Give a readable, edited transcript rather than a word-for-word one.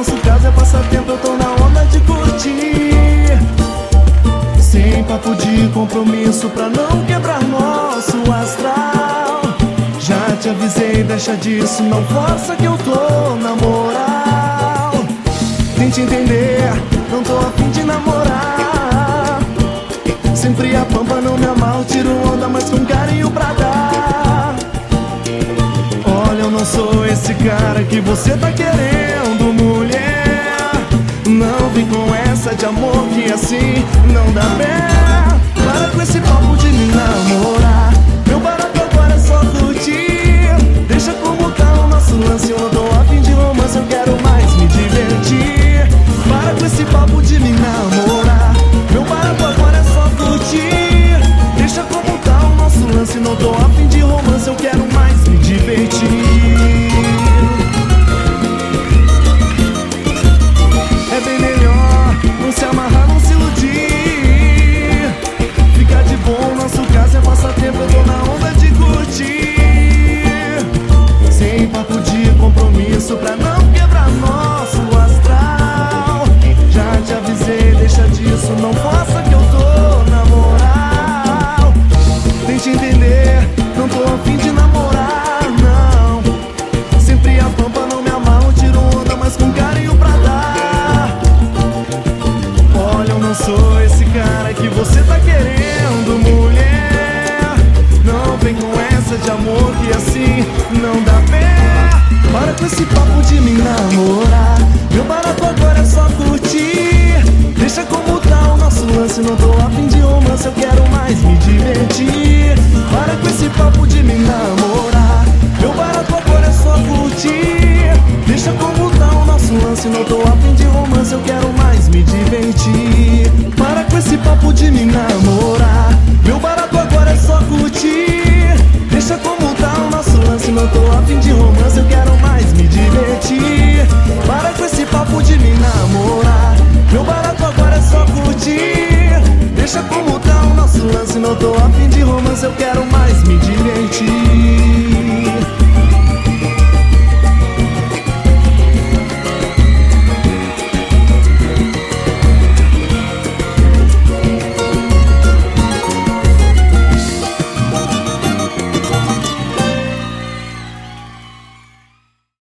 nosso caso é passatempo, eu tô na onda de curtir. Sem papo de compromisso pra não quebrar nosso astral. Já te avisei, deixa disso, não força que eu tô na moral. Tente entender, não tô a fim de namorar. Sempre a pampa, não me amarro, tiro onda, mas com carinho pra dar. Olha, eu não sou esse cara que você tá querendo, mulher. Não vem com essa de amor que assim não dá pé. Para com esse papo de me namorar. Meu barato agora é só curtir. Deixa como tá o nosso lance, eu não tô a fim de romance, eu quero mais me divertir. Para com esse papo de me namorar. Meu barato agora é só curtir. Deixa como tá o nosso lance, não tô a fim de romance, eu quero mais me divertir. É bem melhor não se amarrar, não se iludir. Fica de bom, nosso caso é passatempo, eu tô na onda de curtir. Sem papo de compromisso pra não quebrar nosso astral. Já te avisei, deixa disso, não faça que eu tô na moral. Tente entender, não tô a fim de namorar, não. Sempre a pampa, não me amarro, tiro onda, mas com carinho pra dar. Olha, eu não sou esse cara que você tá querendo, mulher. Não vem com essa de amor que assim não dá pé. Para com esse papo de me namorar. Meu barato agora é só curtir. Deixa como tá o nosso lance, não tô a fim de romance, eu quero mais me divertir. Para com esse papo de me namorar. Meu barato agora é só curtir. Deixa como tá o nosso lance, não tô a